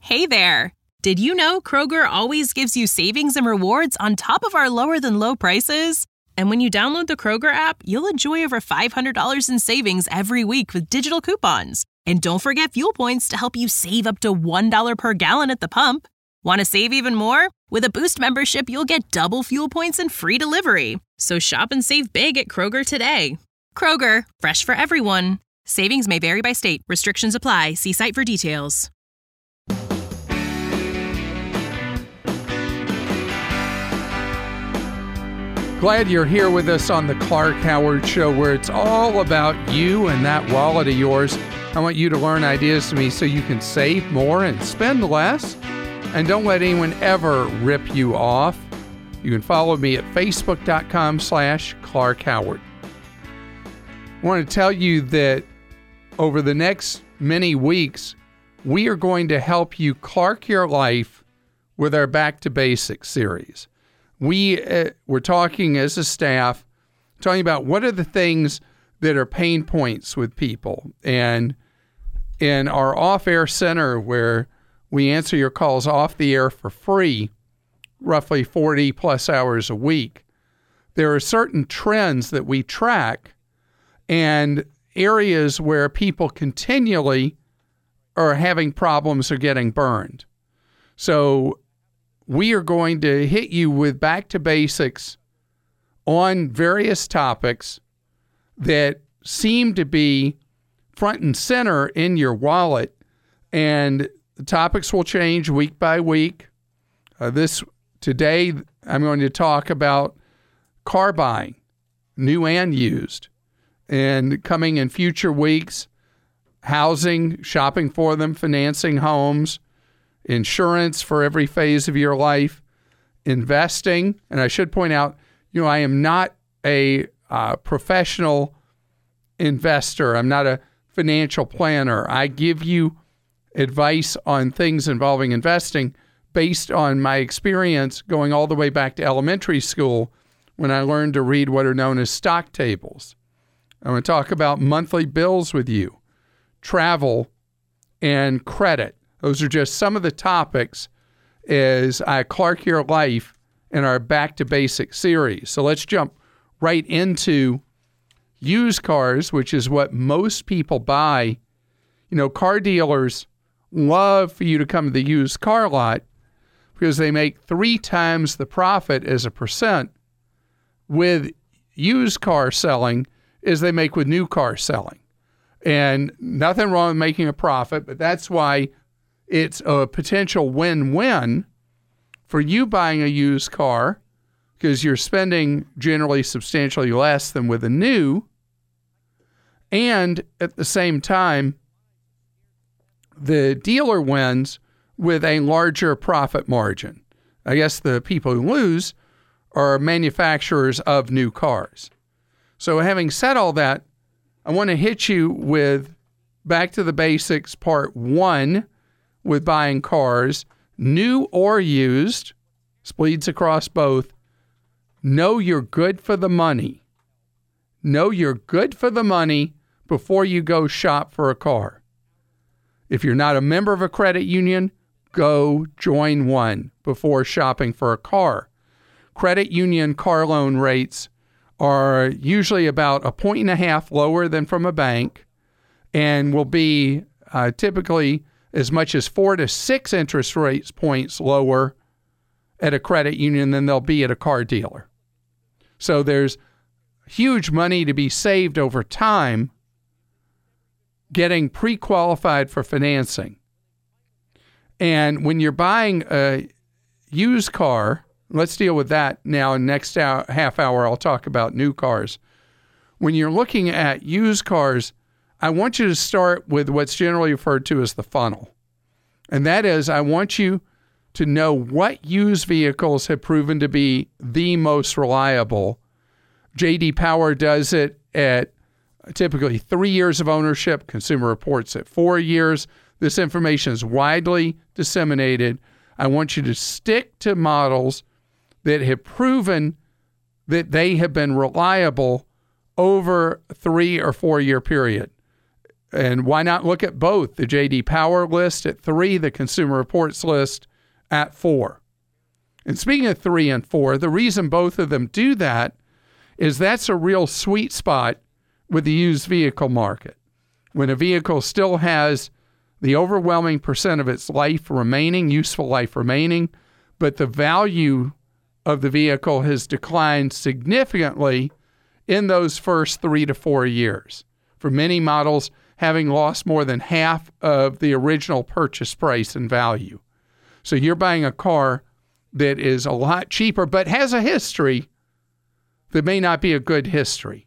Hey there! Did you know Kroger always gives you savings and rewards on top of our lower-than-low prices? And when you download the Kroger app, you'll enjoy over $500 in savings every week with digital coupons. And don't forget fuel points to help you save up to $1 per gallon at the pump. Want to save even more? With a Boost membership, you'll get double fuel points and free delivery. So shop and save big at Kroger today. Kroger, fresh for everyone. Savings may vary by state. Restrictions apply. See site for details. Glad you're here with us on the Clark Howard Show, where it's all about you and that wallet of yours. I want you to learn ideas from me so you can save more and spend less. And don't let anyone ever rip you off. You can follow me at facebook.com/Clark Howard. I want to tell you that over the next many weeks, we are going to help you Clark your life with our Back to Basics series. We're talking as a staff, talking about what are the things that are pain points with people. And in our off-air center, where we answer your calls off the air for free, roughly 40 plus hours a week, there are certain trends that we track and areas where people continually are having problems or getting burned. So we are going to hit you with Back to Basics on various topics that seem to be front and center in your wallet, and the topics will change week by week. Today, I'm going to talk about car buying, new and used, and coming in future weeks, housing, shopping for them, financing homes, insurance for every phase of your life, investing. And I should point out, I am not a professional investor. I'm not a financial planner. I give you advice on things involving investing based on my experience going all the way back to elementary school when I learned to read what are known as stock tables. I'm going to talk about monthly bills with you, travel, and credit. Those are just some of the topics as I Clark your life in our Back to Basics series. So let's jump right into used cars, which is what most people buy. Car dealers love for you to come to the used car lot because they make 3 times the profit as a percent with used car selling as they make with new car selling. And nothing wrong with making a profit, but that's why it's a potential win-win for you buying a used car because you're spending generally substantially less than with a new. And at the same time, the dealer wins with a larger profit margin. I guess the people who lose are manufacturers of new cars. So having said all that, I want to hit you with Back to the Basics Part 1 with buying cars, new or used, bleeds across both. Know you're good for the money. Know you're good for the money before you go shop for a car. If you're not a member of a credit union, go join one before shopping for a car. Credit union car loan rates are usually about 1.5 points lower than from a bank and will be typically as much as 4 to 6 interest rates points lower at a credit union than they'll be at a car dealer. So there's huge money to be saved over time getting pre-qualified for financing. And when you're buying a used car, let's deal with that now. In the next half hour, I'll talk about new cars. When you're looking at used cars, I want you to start with what's generally referred to as the funnel. And that is, I want you to know what used vehicles have proven to be the most reliable. J.D. Power does it at typically 3 years of ownership. Consumer Reports at 4 years. This information is widely disseminated. I want you to stick to models that have proven that they have been reliable over a 3 or 4 year period. And why not look at both? The J.D. Power list at 3, the Consumer Reports list at 4. And speaking of 3 and 4, the reason both of them do that is that's a real sweet spot with the used vehicle market. When a vehicle still has the overwhelming percent of its life remaining, useful life remaining, but the value of the vehicle has declined significantly in those first 3 to 4 years. For many models, having lost more than half of the original purchase price and value. So you're buying a car that is a lot cheaper, but has a history that may not be a good history.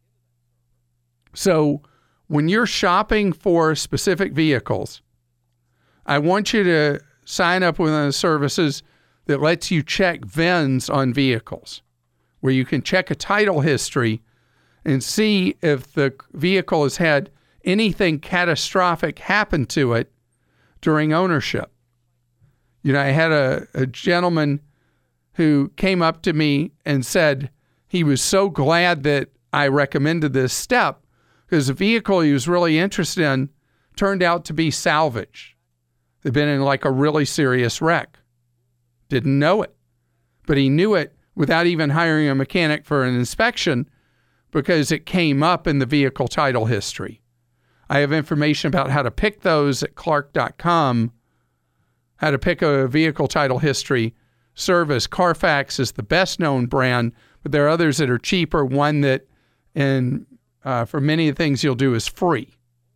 So when you're shopping for specific vehicles, I want you to sign up with one of the services that lets you check VINs on vehicles, where you can check a title history and see if the vehicle has had anything catastrophic happen to it during ownership. You know, I had a gentleman who came up to me and said he was so glad that I recommended this step because the vehicle he was really interested in turned out to be salvage. They'd been in like a really serious wreck. Didn't know it, but he knew it without even hiring a mechanic for an inspection because it came up in the vehicle title history. I have information about how to pick those at Clark.com, how to pick a vehicle title history service. Carfax is the best known brand, but there are others that are cheaper. One that, for many of the things you'll do, is free.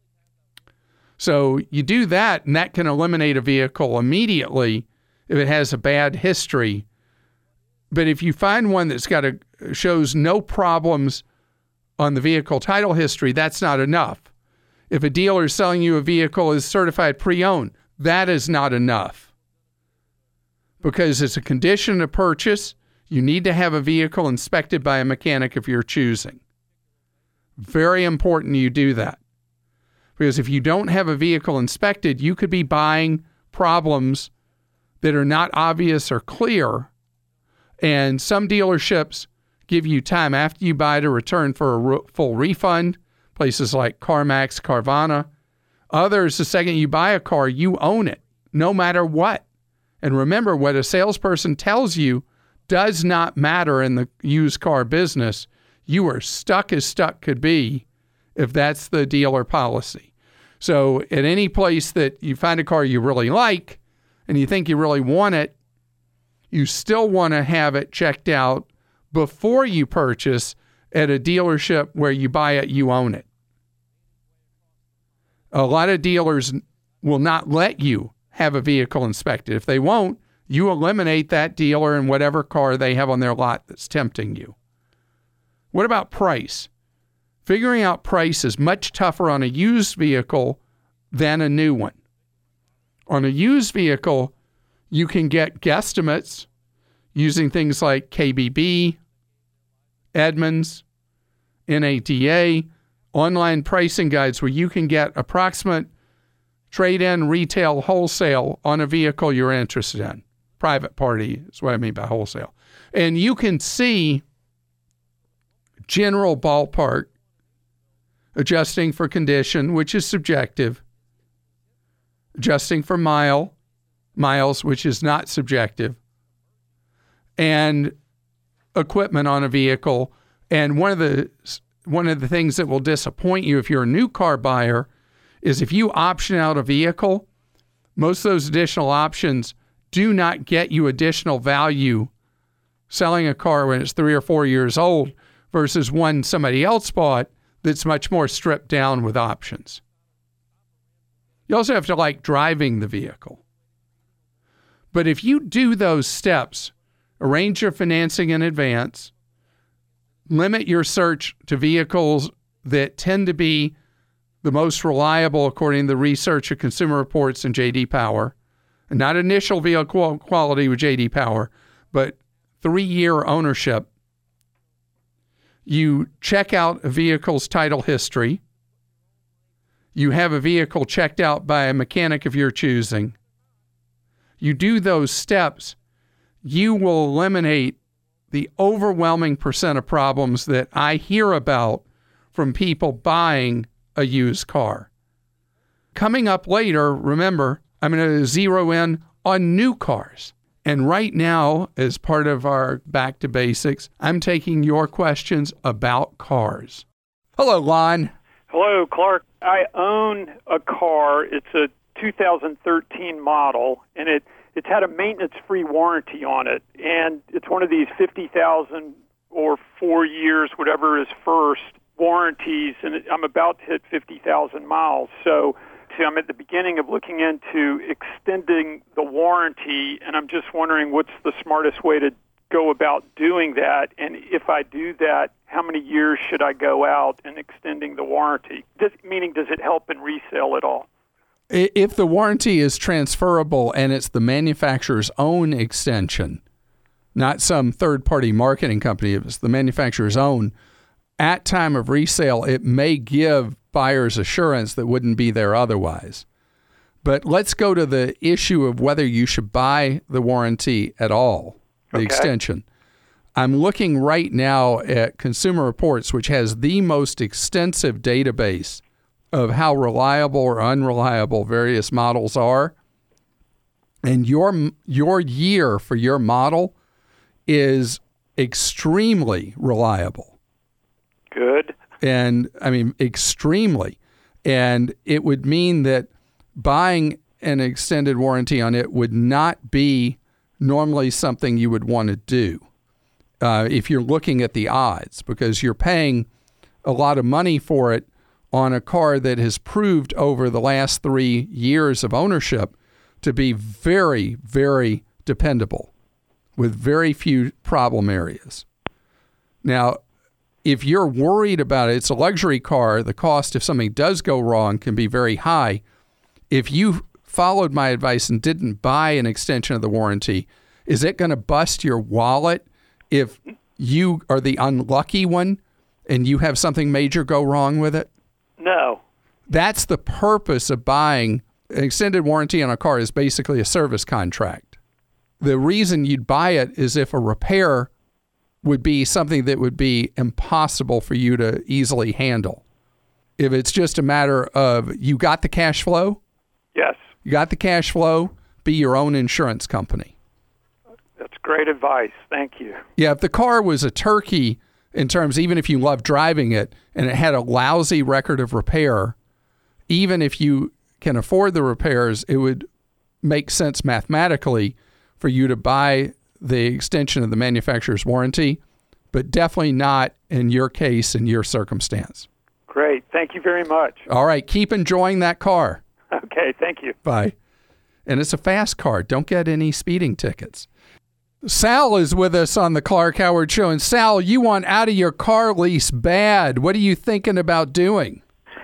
So you do that, and that can eliminate a vehicle immediately if it has a bad history. But if you find one that's shows no problems on the vehicle title history, that's not enough. If a dealer is selling you a vehicle is certified pre-owned, that is not enough. Because it's a condition of purchase, you need to have a vehicle inspected by a mechanic if you're choosing. Very important you do that. Because if you don't have a vehicle inspected, you could be buying problems that are not obvious or clear. And some dealerships give you time after you buy to return for a full refund. Places like CarMax, Carvana. Others, the second you buy a car, you own it, no matter what. And remember, what a salesperson tells you does not matter in the used car business. You are stuck as stuck could be if that's the dealer policy. So at any place that you find a car you really like and you think you really want it, you still want to have it checked out before you purchase at a dealership where you buy it, you own it. A lot of dealers will not let you have a vehicle inspected. If they won't, you eliminate that dealer and whatever car they have on their lot that's tempting you. What about price? Figuring out price is much tougher on a used vehicle than a new one. On a used vehicle, you can get guesstimates using things like KBB, Edmunds, NADA, online pricing guides where you can get approximate trade-in, retail, wholesale on a vehicle you're interested in. Private party is what I mean by wholesale. And you can see general ballpark, adjusting for condition, which is subjective, adjusting for miles, which is not subjective, and equipment on a vehicle. And one of the things that will disappoint you if you're a new car buyer is if you option out a vehicle, most of those additional options do not get you additional value selling a car when it's 3 or 4 years old versus one somebody else bought that's much more stripped down with options. You also have to like driving the vehicle. But if you do those steps, arrange your financing in advance, limit your search to vehicles that tend to be the most reliable according to the research of Consumer Reports and J.D. Power, and not initial vehicle quality with J.D. Power, but 3-year ownership. You check out a vehicle's title history. You have a vehicle checked out by a mechanic of your choosing. You do those steps, you will eliminate the overwhelming percent of problems that I hear about from people buying a used car. coming up later, remember, I'm going to zero in on new cars. And right now, as part of our Back to Basics, I'm taking your questions about cars. Hello, Lon. Hello, Clark. I own a car. It's a 2013 model, and it's had a maintenance-free warranty on it. And it's one of these 50,000 or 4 years, whatever is first, warranties, and I'm about to hit 50,000 miles. So I'm at the beginning of looking into extending the warranty, and I'm just wondering what's the smartest way to go about doing that, and if I do that, how many years should I go out in extending the warranty? Meaning, does it help in resale at all? If the warranty is transferable and it's the manufacturer's own extension, not some third-party marketing company, if it's the manufacturer's own, at time of resale, it may give buyers assurance that wouldn't be there otherwise. But let's go to the issue of whether you should buy the warranty at all, the extension. I'm looking right now at Consumer Reports, which has the most extensive database of how reliable or unreliable various models are. And your year for your model is extremely reliable. Good. And I mean, extremely. And it would mean that buying an extended warranty on it would not be normally something you would want to do if you're looking at the odds, because you're paying a lot of money for it on a car that has proved over the last 3 years of ownership to be very, very dependable with very few problem areas. Now, if you're worried about it, it's a luxury car. The cost, if something does go wrong, can be very high. If you followed my advice and didn't buy an extension of the warranty, is it going to bust your wallet if you are the unlucky one and you have something major go wrong with it? No. That's the purpose of buying an extended warranty on a car, is basically a service contract. The reason you'd buy it is if a repair would be something that would be impossible for you to easily handle. If it's just a matter of you got the cash flow? Yes. You got the cash flow, be your own insurance company. That's great advice. Thank you. Yeah, if the car was a turkey in terms, even if you love driving it and it had a lousy record of repair, even if you can afford the repairs, it would make sense mathematically for you to buy the extension of the manufacturer's warranty, but definitely not in your case, in your circumstance. Great. Thank you very much. All right. Keep enjoying that car. Okay. Thank you. Bye. And it's a fast car. Don't get any speeding tickets. Sal is with us on the Clark Howard Show. And Sal, you want out of your car lease bad. What are you thinking about doing?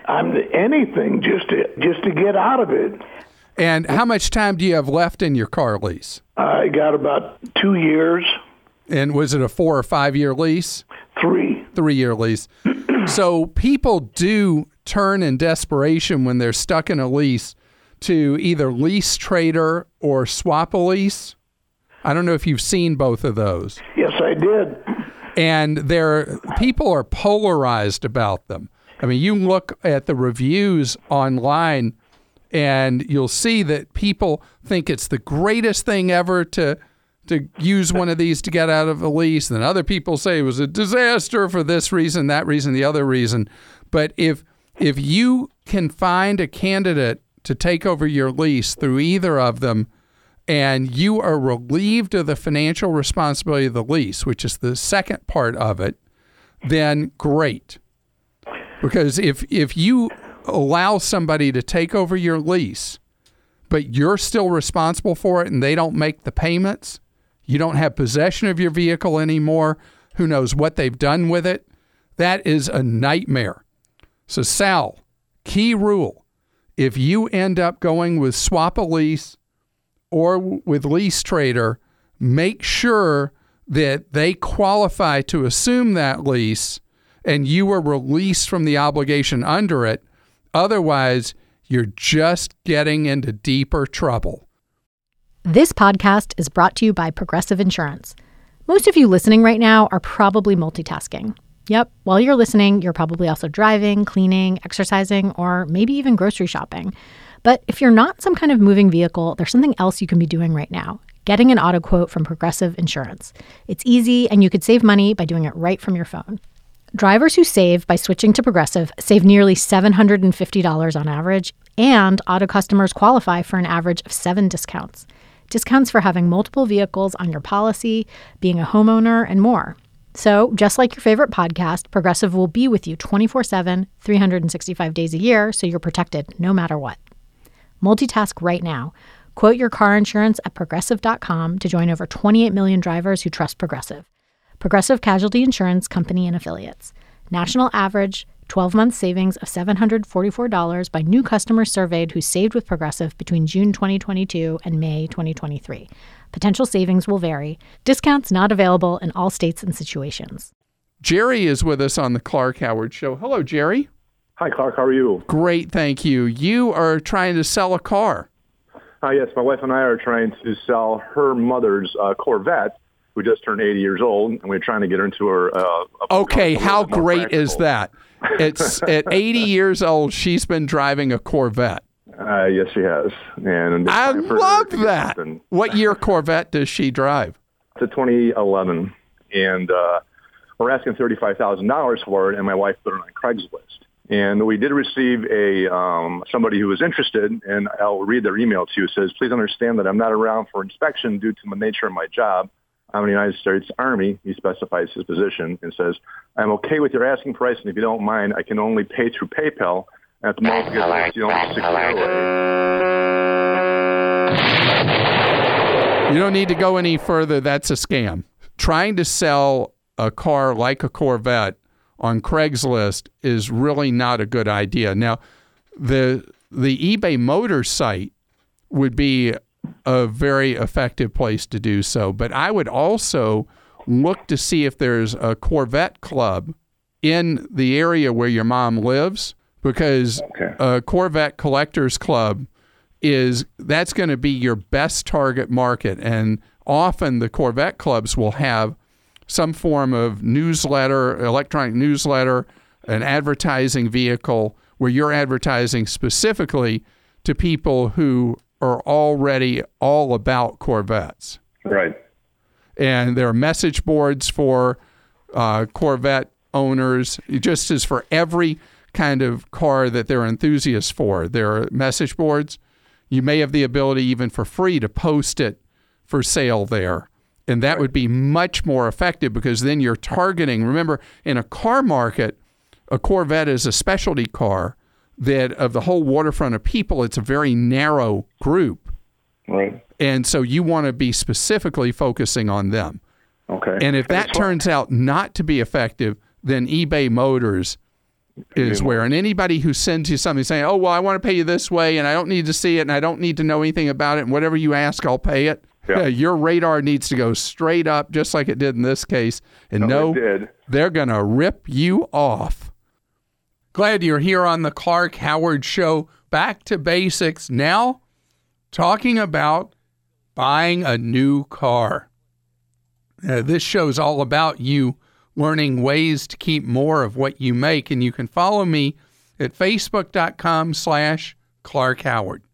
Anything just to get out of it. And how much time do you have left in your car lease? I got about 2 years. And was it a 4 or 5 year lease? 3. 3-year lease. So people do turn in desperation when they're stuck in a lease to either Lease Trader or Swap a Lease. I don't know if you've seen both of those. Yes, I did. And people are polarized about them. I mean, you look at the reviews online and you'll see that people think it's the greatest thing ever to use one of these to get out of a lease. And other people say it was a disaster for this reason, that reason, the other reason. But if you can find a candidate to take over your lease through either of them, and you are relieved of the financial responsibility of the lease, which is the second part of it, then great. Because if you allow somebody to take over your lease, but you're still responsible for it and they don't make the payments, you don't have possession of your vehicle anymore, who knows what they've done with it, that is a nightmare. So Sal, key rule, if you end up going with Swap a Lease or with Lease Trader, make sure that they qualify to assume that lease and you are released from the obligation under it. Otherwise, you're just getting into deeper trouble. This podcast is brought to you by Progressive Insurance. Most of you listening right now are probably multitasking. Yep, while you're listening, you're probably also driving, cleaning, exercising, or maybe even grocery shopping. But if you're not some kind of moving vehicle, there's something else you can be doing right now. Getting an auto quote from Progressive Insurance. It's easy, and you could save money by doing it right from your phone. Drivers who save by switching to Progressive save nearly $750 on average, and auto customers qualify for an average of 7 discounts. Discounts for having multiple vehicles on your policy, being a homeowner, and more. So, just like your favorite podcast, Progressive will be with you 24/7, 365 days a year, so you're protected no matter what. Multitask right now. Quote your car insurance at Progressive.com to join over 28 million drivers who trust Progressive. Progressive Casualty Insurance Company and Affiliates. National average 12-month savings of $744 by new customers surveyed who saved with Progressive between June 2022 and May 2023. Potential savings will vary. Discounts not available in all states and situations. Jerry is with us on the Clark Howard Show. Hello, Jerry. Hi, Clark. How are you? Great, thank you. You are trying to sell a car. Yes, my wife and I are trying to sell her mother's Corvette, who just turned 80 years old, and we're trying to get her into her... Okay, how great is that? It's at 80 years old, she's been driving a Corvette. Yes, she has. And I love that. What year Corvette does she drive? It's a 2011, and we're asking $35,000 for it, and my wife put it on Craigslist. And we did receive somebody who was interested, and I'll read their email to you. It says, please understand that I'm not around for inspection due to the nature of my job. I'm in the United States Army. He specifies his position and says, I'm okay with your asking price, and if you don't mind, I can only pay through PayPal. At the moment, you don't need to go any further. That's a scam. Trying to sell a car like a Corvette on Craigslist is really not a good idea. Now, the eBay Motors site would be a very effective place to do so, but I would also look to see if there's a Corvette club in the area where your mom lives, because a Corvette collectors club that's going to be your best target market. And often the Corvette clubs will have some form of newsletter, electronic newsletter, an advertising vehicle where you're advertising specifically to people who are already all about Corvettes. Right. And there are message boards for Corvette owners, just as for every kind of car that they're enthusiasts for. There are message boards. You may have the ability even for free to post it for sale there. And that would be much more effective, because then you're targeting. Remember, in a car market, a Corvette is a specialty car that of the whole waterfront of people, it's a very narrow group. Right. And so you want to be specifically focusing on them. Okay. And if that turns out not to be effective, then eBay Motors is where. And anybody who sends you something saying, oh, well, I want to pay you this way, and I don't need to see it, and I don't need to know anything about it, and whatever you ask, I'll pay it. Yeah, your radar needs to go straight up, just like it did in this case. And they're going to rip you off. Glad you're here on the Clark Howard Show. Back to basics now, talking about buying a new car. This show's all about you learning ways to keep more of what you make. And you can follow me at facebook.com/Clark Howard.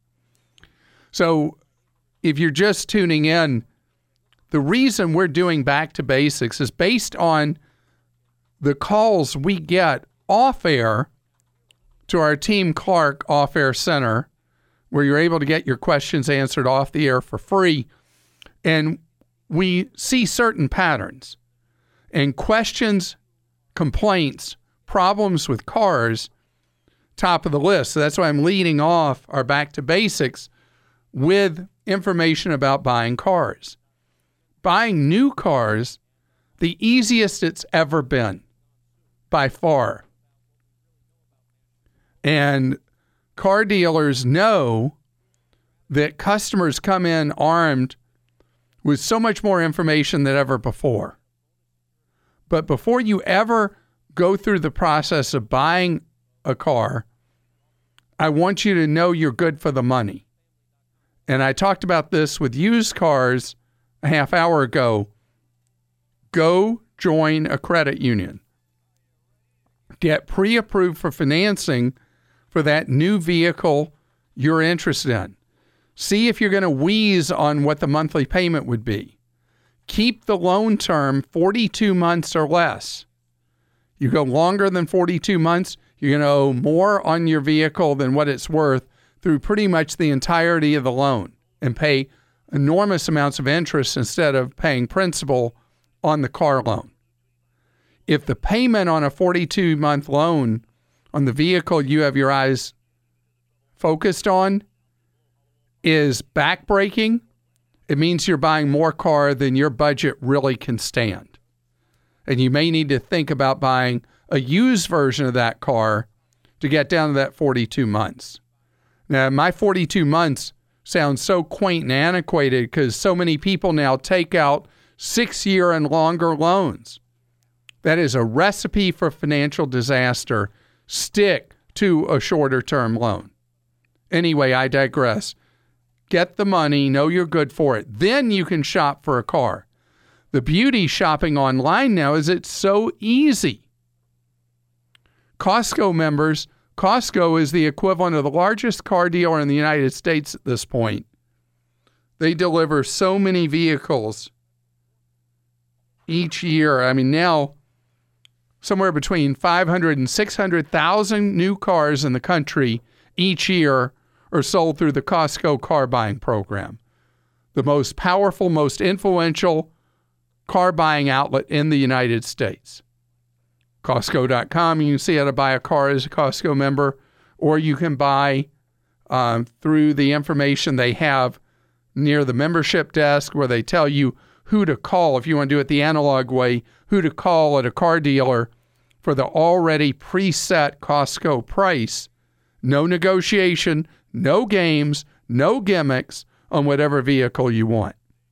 So if you're just tuning in, the reason we're doing Back to Basics is based on the calls we get off air to our Team Clark off-air center, where you're able to get your questions answered off the air for free. And we see certain patterns. And questions, complaints, problems with cars, top of the list. So that's why I'm leading off our Back to Basics with information about buying cars. Buying new cars, the easiest it's ever been, by far. And car dealers know that customers come in armed with so much more information than ever before. But before you ever go through the process of buying a car, I want you to know you're good for the money. And I talked about this with used cars a half hour ago. Go join a credit union. Get pre-approved for financing for that new vehicle you're interested in. See if you're going to wheeze on what the monthly payment would be. Keep the loan term 42 months or less. You go longer than 42 months, you're going to owe more on your vehicle than what it's worth through pretty much the entirety of the loan and pay enormous amounts of interest instead of paying principal on the car loan. If the payment on a 42-month loan on the vehicle you have your eyes focused on is backbreaking, it means you're buying more car than your budget really can stand. And you may need to think about buying a used version of that car to get down to that 42 months. Now, my 42 months sounds so quaint and antiquated because so many people now take out 6-year and longer loans. That is a recipe for financial disaster. Stick to a shorter term loan. Anyway, I digress. Get the money, know you're good for it. Then you can shop for a car. The beauty shopping online now is it's so easy. Costco members, Costco is the equivalent of the largest car dealer in the United States at this point. They deliver so many vehicles each year. I mean, now somewhere between 500 and 600,000 new cars in the country each year are sold through the Costco car buying program, the most powerful, most influential car buying outlet in the United States. Costco.com, you can see how to buy a car as a Costco member, or you can buy through the information they have near the membership desk where they tell you who to call if you want to do it the analog way, who to call at a car dealer for the already preset Costco price. No negotiation, no games, no gimmicks on whatever vehicle you want.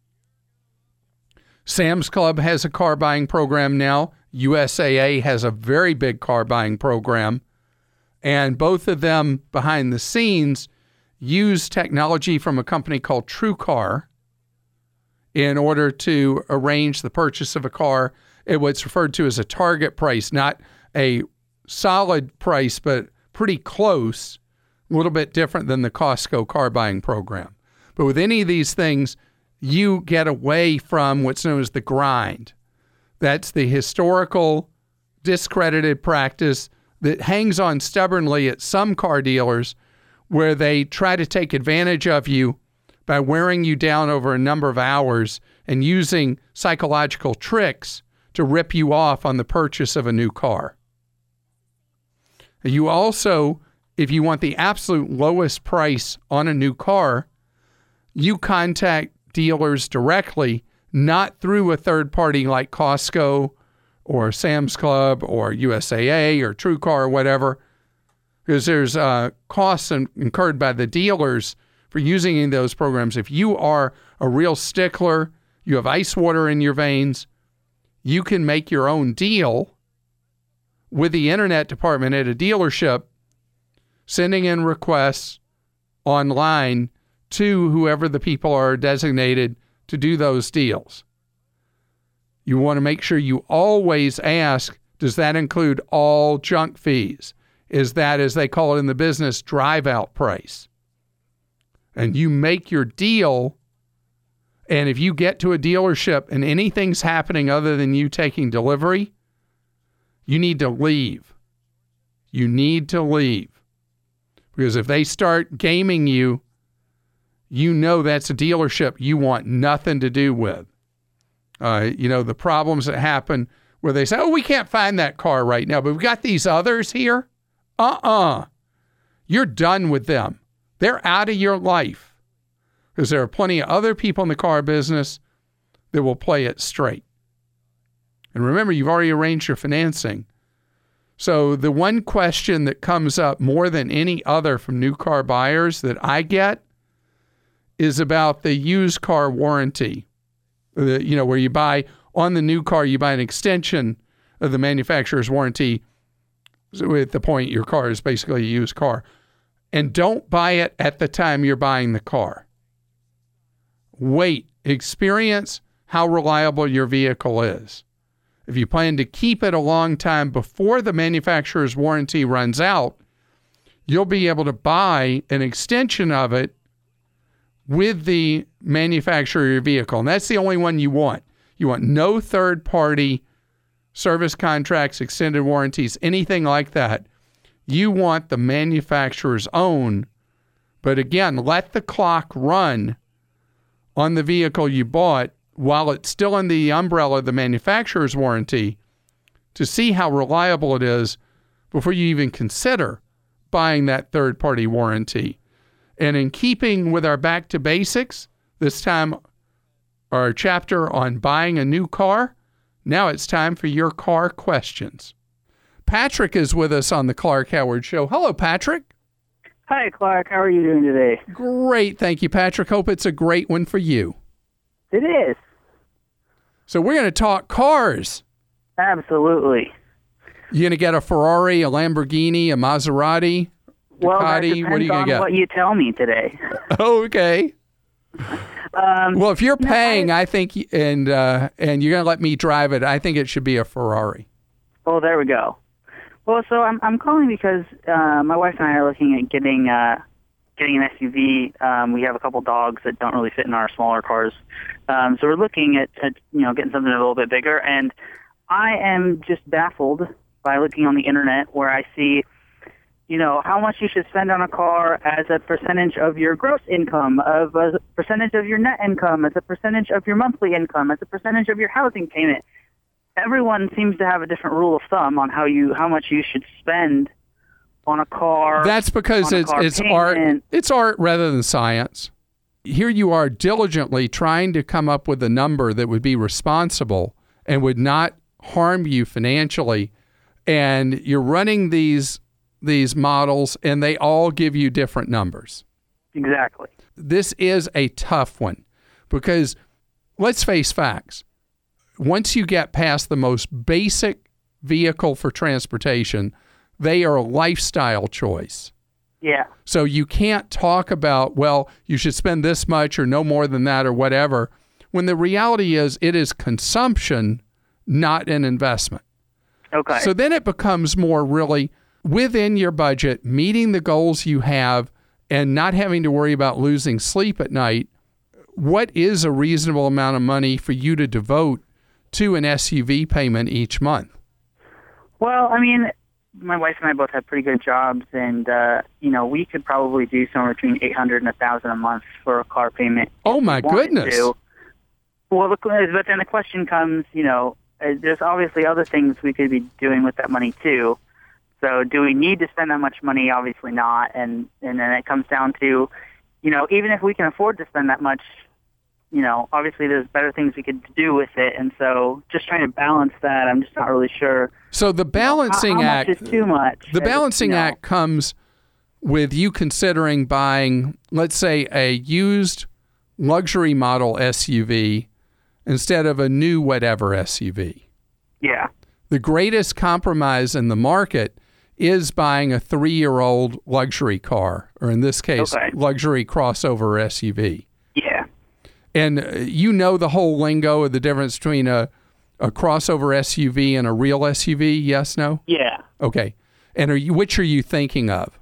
Sam's Club has a car buying program now. USAA has a very big car buying program. And both of them behind the scenes use technology from a company called TrueCar in order to arrange the purchase of a car at what's referred to as a target price, not a solid price, but pretty close, a little bit different than the Costco car buying program. But with any of these things, you get away from what's known as the grind. That's the historical, discredited practice that hangs on stubbornly at some car dealers where they try to take advantage of you by wearing you down over a number of hours and using psychological tricks to rip you off on the purchase of a new car. You also, if you want the absolute lowest price on a new car, you contact dealers directly, not through a third party like Costco or Sam's Club or USAA or TrueCar or whatever, because there's costs incurred by the dealers for using those programs. If you are a real stickler, you have ice water in your veins, you can make your own deal with the internet department at a dealership, sending in requests online to whoever the people are designated to do those deals. You want to make sure you always ask, does that include all junk fees? Is that, as they call it in the business, drive-out price? And you make your deal, and if you get to a dealership and anything's happening other than you taking delivery, you need to leave. You need to leave. Because if they start gaming you, you know that's a dealership you want nothing to do with. The problems that happen where they say, oh, we can't find that car right now, but we've got these others here. You're done with them. They're out of your life. Because there are plenty of other people in the car business that will play it straight. And remember, you've already arranged your financing. So the one question that comes up more than any other from new car buyers that I get is about the used car warranty. Where you buy on the new car, you buy an extension of the manufacturer's warranty at the point your car is basically a used car. And don't buy it at the time you're buying the car. Wait, experience how reliable your vehicle is. If you plan to keep it a long time before the manufacturer's warranty runs out, you'll be able to buy an extension of it with the manufacturer of your vehicle. And that's the only one you want. You want no third-party service contracts, extended warranties, anything like that. You want the manufacturer's own. But again, let the clock run on the vehicle you bought while it's still under the umbrella of the manufacturer's warranty to see how reliable it is before you even consider buying that third-party warranty. And in keeping with our Back to Basics, this time our chapter on buying a new car, now it's time for your car questions. Patrick is with us on the Clark Howard Show. Hello, Patrick. Hi, Clark. How are you doing today? Great. Thank you, Patrick. Hope it's a great one for you. It is. So we're going to talk cars. Absolutely. You going to get a Ferrari, a Lamborghini, a Maserati, Ducati? Well, that depends what are you going to get? what you tell me today. Okay. Well, if you're paying, I think, and you're going to let me drive it, I think it should be a Ferrari. Oh, there we go. Well, so I'm calling because my wife and I are looking at getting an SUV. We have a couple dogs that don't really fit in our smaller cars, so we're looking at getting something a little bit bigger. And I am just baffled by looking on the internet where I see, how much you should spend on a car as a percentage of your gross income, as a percentage of your net income, as a percentage of your monthly income, as a percentage of your housing payment. Everyone seems to have a different rule of thumb on how much you should spend on a car. That's because it's art. It's art rather than science. Here you are diligently trying to come up with a number that would be responsible and would not harm you financially, and you're running these models, and they all give you different numbers. Exactly. This is a tough one because let's face facts. Once you get past the most basic vehicle for transportation, they are a lifestyle choice. Yeah. So you can't talk about, well, you should spend this much or no more than that or whatever, when the reality is it is consumption, not an investment. Okay. So then it becomes more really within your budget, meeting the goals you have and not having to worry about losing sleep at night. What is a reasonable amount of money for you to devote to an SUV payment each month? Well, I mean, my wife and I both have pretty good jobs, and we could probably do somewhere between $800 and $1,000 a month for a car payment. Oh my goodness! Well, but then the question comes, there's obviously other things we could be doing with that money too. So, do we need to spend that much money? Obviously not. And then it comes down to, even if we can afford to spend that much, obviously there's better things we could do with it. And so just trying to balance that, I'm just not really sure. So the balancing act, how much is too much? The balancing act comes with you considering buying, let's say, a used luxury model SUV instead of a new whatever SUV. Yeah. The greatest compromise in the market is buying a 3-year-old luxury car, or in this case, luxury crossover SUV. Yeah. And the whole lingo of the difference between a crossover SUV and a real SUV, yes, no? Yeah. Okay. And which are you thinking of?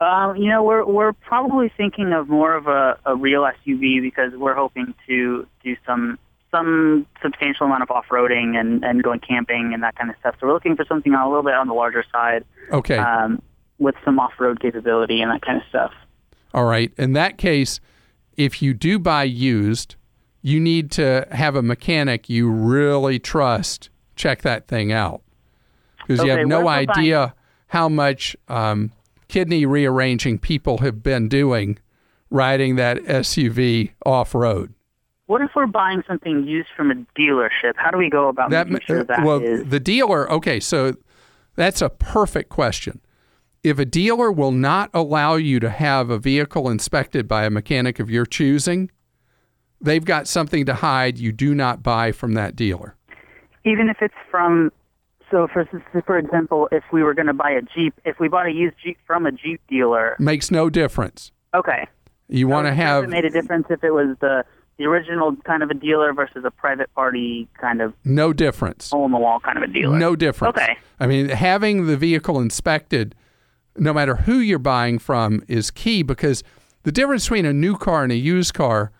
We're probably thinking of more of a real SUV because we're hoping to do some substantial amount of off-roading and going camping and that kind of stuff. So we're looking for something a little bit on the larger side. Okay. With some off-road capability and that kind of stuff. All right. In that case, if you do buy used, you need to have a mechanic you really trust check that thing out. Because you have no idea how much kidney rearranging people have been doing riding that SUV off-road. What if we're buying something used from a dealership? How do we go about making sure that is? The dealer, okay, so that's a perfect question. If a dealer will not allow you to have a vehicle inspected by a mechanic of your choosing, they've got something to hide. You do not buy from that dealer. Even if it's from, so for example, if we were going to buy a Jeep, if we bought a used Jeep from a Jeep dealer. Makes no difference. Okay. You want to have. It made a difference if it was the original kind of a dealer versus a private party kind of. No difference. Hole in the wall kind of a dealer. No difference. Okay. I mean, having the vehicle inspected no matter who you're buying from, is key, because the difference between a new car and a used car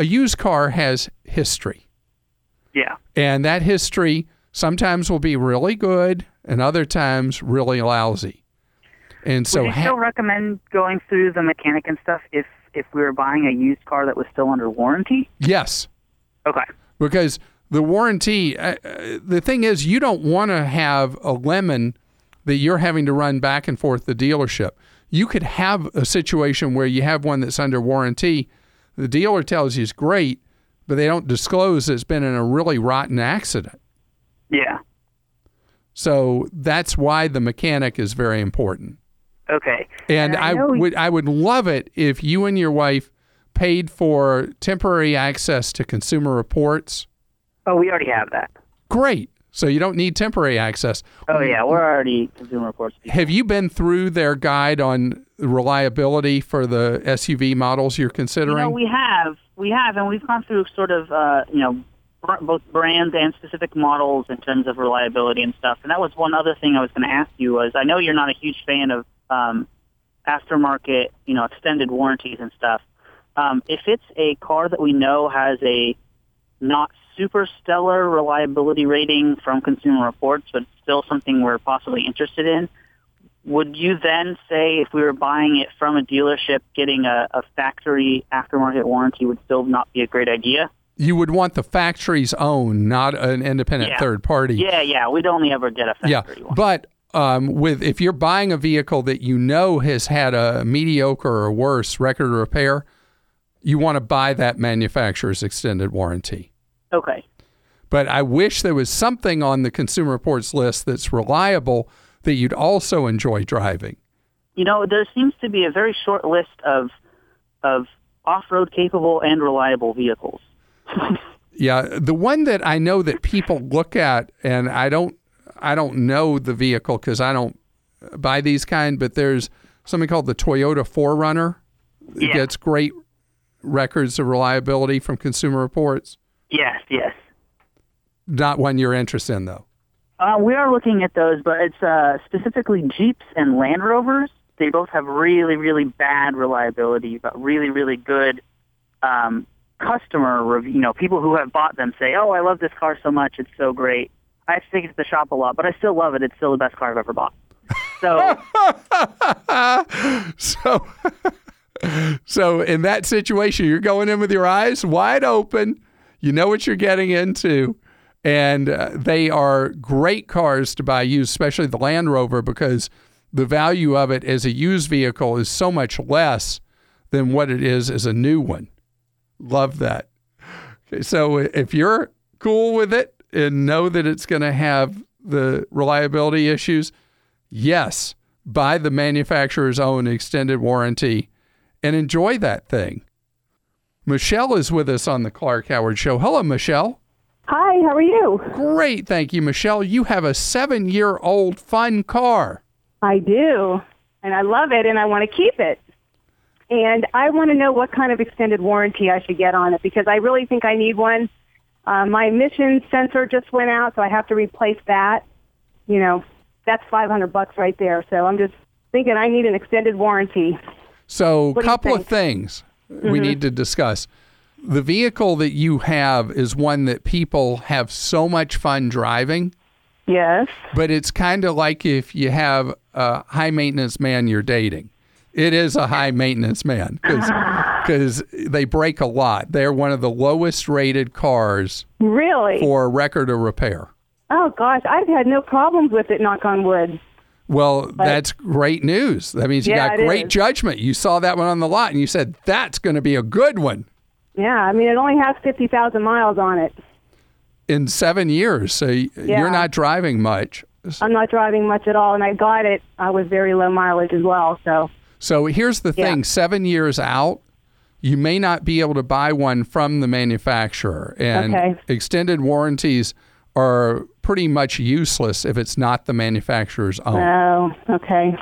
has history. Yeah. And that history sometimes will be really good and other times really lousy. And so would you still recommend going through the mechanic and stuff if we were buying a used car that was still under warranty? Yes. Okay. Because the warranty, the thing is, you don't want to have a lemon that you're having to run back and forth the dealership. You could have a situation where you have one that's under warranty. The dealer tells you it's great, but they don't disclose it's been in a really rotten accident. Yeah. So that's why the mechanic is very important. Okay. And I would love it if you and your wife paid for temporary access to Consumer Reports. Oh, we already have that. Great. So you don't need temporary access. Oh, yeah. We're already Consumer Reports people. Have you been through their guide on reliability for the SUV models you're considering? We have, and we've gone through sort of, both brands and specific models in terms of reliability and stuff. And that was one other thing I was going to ask you was, I know you're not a huge fan of aftermarket, extended warranties and stuff. If it's a car that we know has a not super stellar reliability rating from Consumer Reports, but still something we're possibly interested in, would you then say if we were buying it from a dealership, getting a factory aftermarket warranty would still not be a great idea? You would want the factory's own, not an independent third party. Yeah. We'd only ever get a factory one. But if you're buying a vehicle that you know has had a mediocre or worse record of repair, you want to buy that manufacturer's extended warranty. Okay. But I wish there was something on the Consumer Reports list that's reliable that you'd also enjoy driving. There seems to be a very short list of off-road capable and reliable vehicles. Yeah, the one that I know that people look at, and I don't know the vehicle because I don't buy these kind, but there's something called the Toyota 4Runner. It gets great records of reliability from Consumer Reports. Yes. Not one you're interested in, though. We are looking at those, but it's specifically Jeeps and Land Rovers. They both have really, really bad reliability, but really, really good customer review. People who have bought them say, "Oh, I love this car so much; it's so great." I have to take it to the shop a lot, but I still love it. It's still the best car I've ever bought. So in that situation, you're going in with your eyes wide open. You know what you're getting into. And they are great cars to buy used, especially the Land Rover, because the value of it as a used vehicle is so much less than what it is as a new one. Love that. Okay, so if you're cool with it and know that it's going to have the reliability issues, yes, buy the manufacturer's own extended warranty and enjoy that thing. Michelle is with us on the Clark Howard Show. Hello, Michelle. Hi, how are you? Great, thank you, Michelle. You have a 7-year-old fun car. I do, and I love it, and I want to keep it. And I want to know what kind of extended warranty I should get on it, because I really think I need one. My emission sensor just went out, so I have to replace that. That's $500 right there. So I'm just thinking I need an extended warranty. So a couple of things we need to discuss. The vehicle that you have is one that people have so much fun driving. Yes. But it's kind of like if you have a high-maintenance man you're dating. It is a high-maintenance man because they break a lot. They're one of the lowest-rated cars. Really? For a record of repair. Oh, gosh. I've had no problems with it, knock on wood. Well, that's great news. That means you got great judgment. You saw that one on the lot, and you said, that's going to be a good one. Yeah, it only has 50,000 miles on it. In 7 years, so you're not driving much. I'm not driving much at all, and I got it. I was very low mileage as well. So here's the thing. 7 years out, you may not be able to buy one from the manufacturer. And extended warranties are pretty much useless if it's not the manufacturer's own. Oh, okay.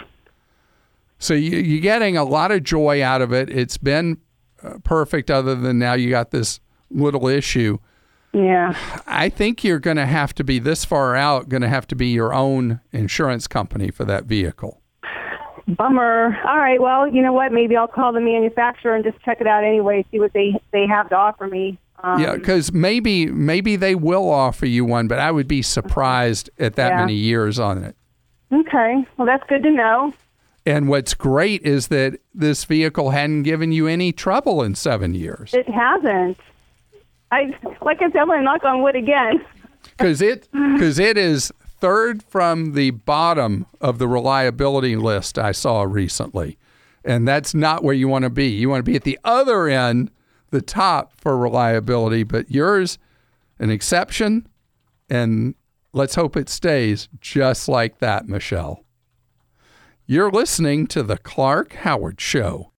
So you're getting a lot of joy out of it. It's been perfect other than now you got this little issue. Yeah. I think you're going to have to be this far out, going to have to be your own insurance company for that vehicle. Bummer. All right. Well, you know what? Maybe I'll call the manufacturer and just check it out anyway, see what they have to offer me. Yeah, because maybe they will offer you one, but I would be surprised at that many years on it. Okay. Well, that's good to know. And what's great is that this vehicle hadn't given you any trouble in 7 years. It hasn't. Like I said, I'm going to knock on wood again. Because it is third from the bottom of the reliability list I saw recently. And that's not where you want to be. You want to be at the other end, the top for reliability, but yours, an exception, and let's hope it stays just like that, Michelle. You're listening to The Clark Howard Show.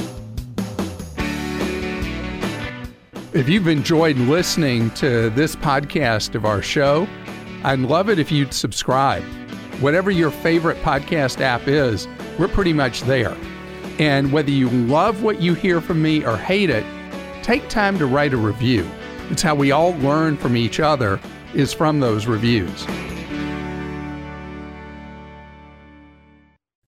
If you've enjoyed listening to this podcast of our show, I'd love it if you'd subscribe. Whatever your favorite podcast app is, we're pretty much there. And whether you love what you hear from me or hate it, take time to write a review. It's how we all learn from each other, is from those reviews.